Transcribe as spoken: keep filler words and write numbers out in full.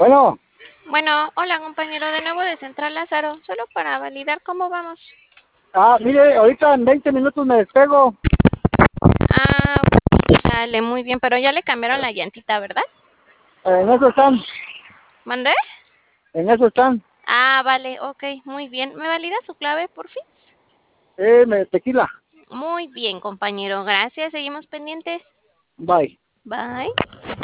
Bueno, Bueno, hola compañero, de nuevo de Central Lázaro, solo para validar cómo vamos. ah, mire, ahorita en veinte minutos me despego. Ah, chale, muy bien, pero ya le cambiaron la llantita, ¿verdad? En eso están, ¿Mandé? en eso están. Ah, vale, ok, muy bien. ¿Me valida su clave, por fin? Eh, me, tequila. Muy bien, compañero, gracias, seguimos pendientes. Bye. Bye.